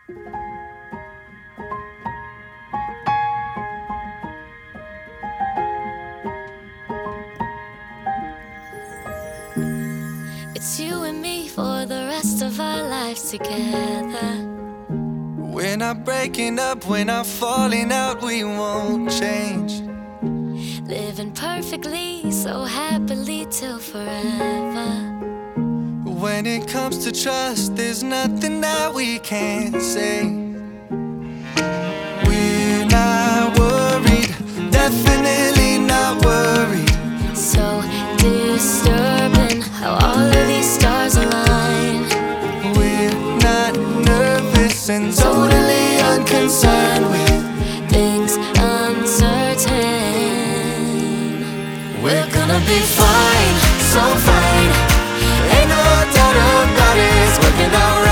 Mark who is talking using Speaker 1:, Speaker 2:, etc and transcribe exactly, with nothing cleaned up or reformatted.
Speaker 1: It's you and me for the rest of our lives together.
Speaker 2: We're not breaking up, we're not falling out, we won't change.
Speaker 1: Living perfectly, so happily till forever.
Speaker 2: When it comes to trust, there's nothing that we can't say. We're not worried, definitely not worried.
Speaker 1: So disturbing how all of these stars align.
Speaker 2: We're not nervous and totally unconcerned with
Speaker 1: things uncertain.
Speaker 2: We're gonna be fine, so fine. Ain't no doubt about it, it's working out.